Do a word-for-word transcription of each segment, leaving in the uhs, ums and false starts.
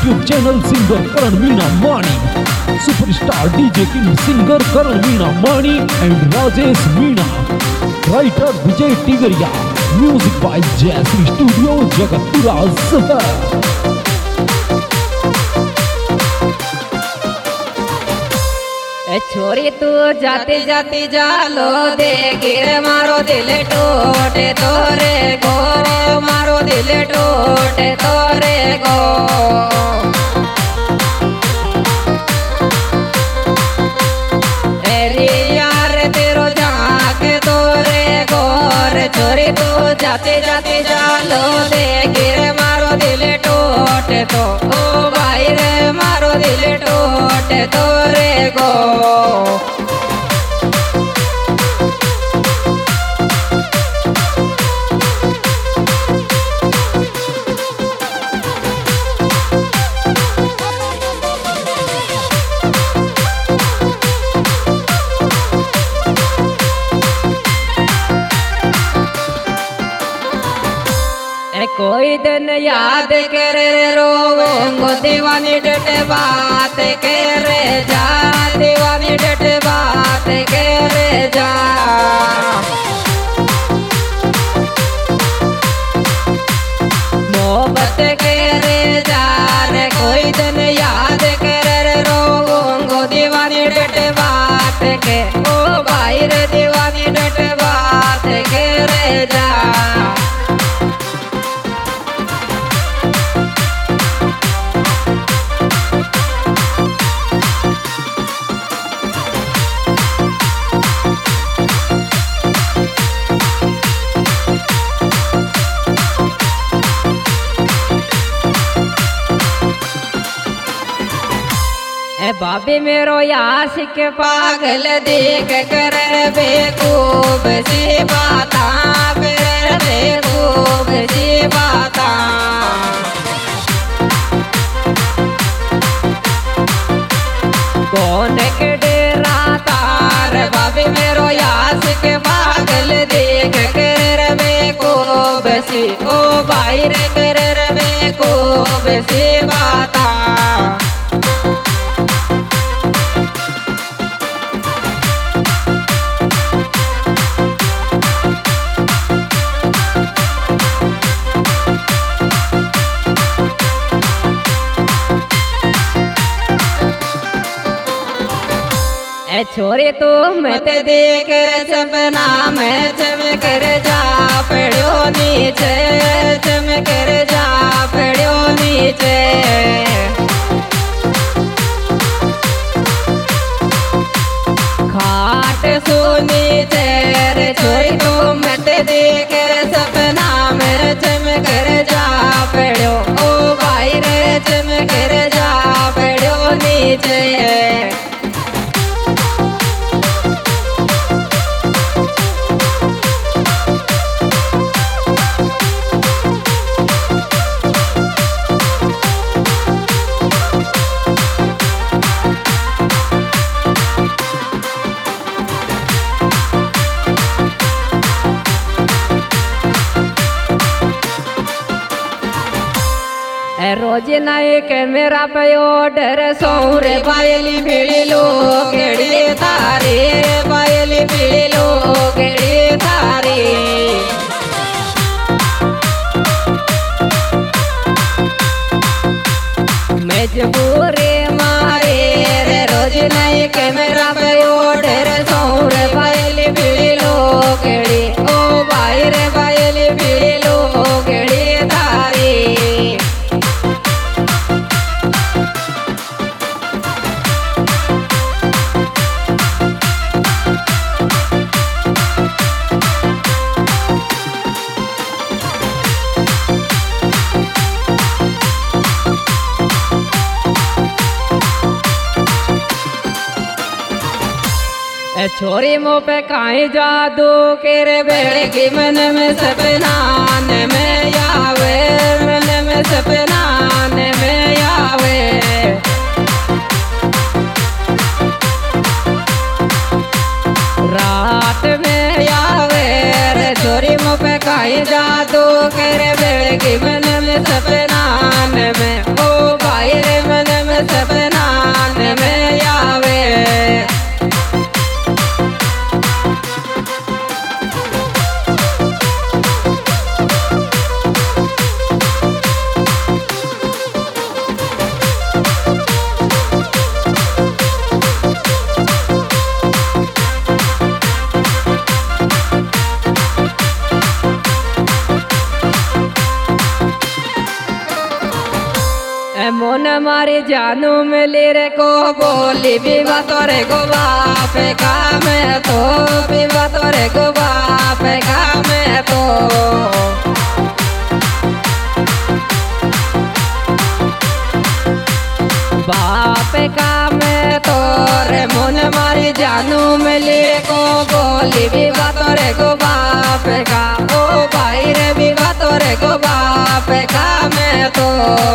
YouTube channel singer Karan Meena Mani, superstar DJ king singer Karan Meena Mani and Rajesh Meena, writer Vijay Tigariya, music by Jayshree studio Jagatpura शहर। छोरी तू जाती जाती जालो दे गिर मारो दिल टूटे तोरे गो, मारो दिल टूटे तोरे गो। एरी यार तेरो झांक तोरे गोर, छोरी तू जाती जाती जालो दे गिर मारो दिल टूटे तो ओ भाई रे मारो दिल टूटे तोरे गो। कोई दिन याद करे रोवोंगो दीवानी डट बात करे जा, दीवानी डट बात करे जा। मोहब्बत करे जा रे कोई दिन याद करे रोवोंगो दीवानी डट बात के ओ भाई रे दीवानी डट बात करे जा। बाबी मेरो यासिक पागल देख कर बेकूब सी बाता, कर बेकूब सी बाता। कौन के डेरा तार बाबी मेरो यासिक पागल देख कर बेकूब सी ओ भाई रे कर बेकूब सी बाता। छोरी तू मत देख सपना में चमक जा पड़ो नीचे, चमक जा पड़ो नीचे। खाट सुनी रे छोरी तू मत देख सपना में चमक जा पड़ो ओ भाई रे चमक जा पड़ो नीचे। रोज नए कैमरा पे ऑर्डर सौरे पायली भिड़ी लो गेड़ी तारे, पायली भिड़ी लो गेड़ी तारे। मजबूरी मारे रे रोज नए कैमरा पे ऑर्डर सौरे पायली भिड़ी लो गेड़ी ओ भाई रे पायली भिड़ी लो गेड़ी तारे। छोरी मुँह पे काई जादू केरे बेड़े की मन में सपना में आवे, मन में सपना में आवे। रात में आवे रे छोरी मुँह में कहीं जादू करे बेड़गी मन में सपनान में ओ भाई रे मन में सपनान में आवे। मोन मारी जानू मिली रे को बोली विवा तोरे को बाप का में तो विवा तोरे को बाप का में तो बाप का में तो रे मोन मारी जानू मिली रे को बोली विवा तोरे को बाप का ओ भाई रे विवा तोरे को बाप का में तो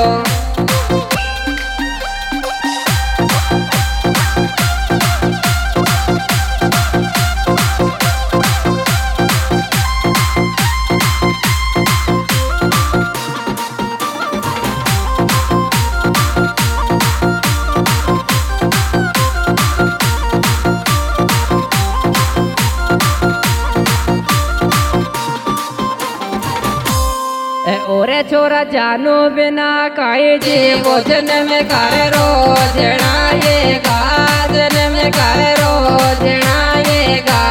ओरे छोरा जानू बिना काई जी भोजन में कर रोजना ये गाजन में कर रोजना ये गा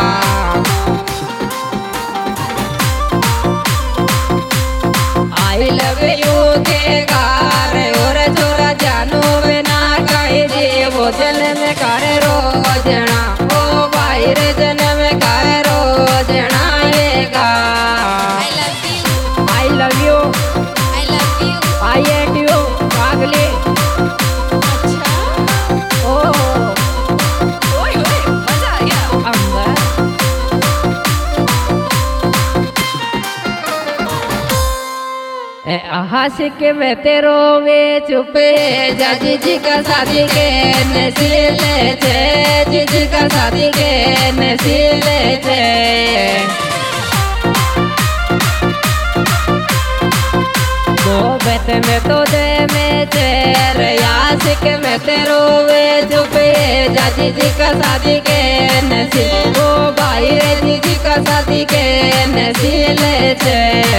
आई लव यू के गार ओरे छोरा जानू बिना काई जी भोजन में कर रोजना ओ भाई रे जन में कर रोजना ये गा। I love you. I love you. I hate you. पागली। अच्छा। ओह। ओए ओए मजा आ गया। अंबर। ए आहास के मैं तेरो वे चुपे जा जीजी का शादी के नसीले थे जीजी का शादी के नसीले थे। बेत में तो दे में चेर यासिक में तेरो वे चुपे जा जीजी का शादी के नसीब ओ भाई रे जीजी का शादी के नसीले थे।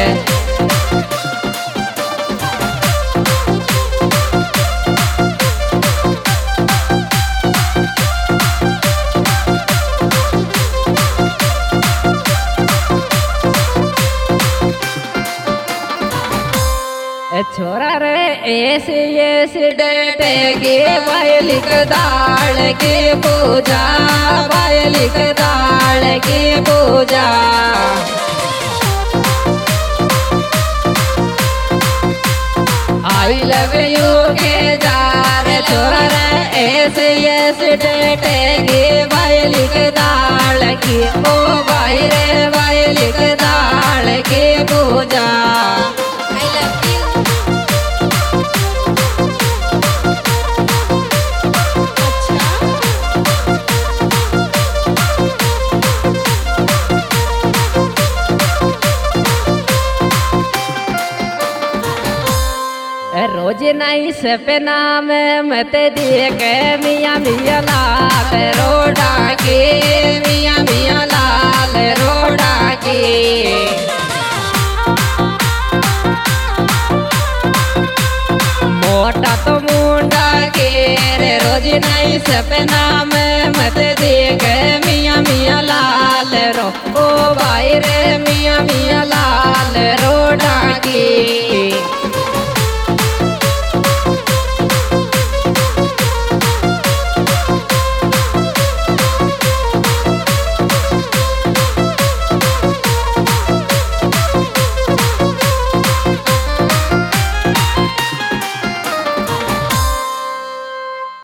छोरा रे ऐसे ऐसे डटेगी बायलिक दाल की पूजा बायलिक दाल की पूजा आई लव यू के जार छोरा रे ऐसे ऐसे डटेगी बायलिक दाल की ओ भाई रे बायलिक दाल की पूजा। रोज नहीं सपना में मत दिए के मियाँ मियाँ लाल रोडा की मियाँ मियाँ लाल रोडा की मोटा तो मुंडा के रे रोज नहीं सपना में मत दिए के मियाँ मियाँ लाल रो ओ भाई रे मियाँ मियाँ लाल रोडा की।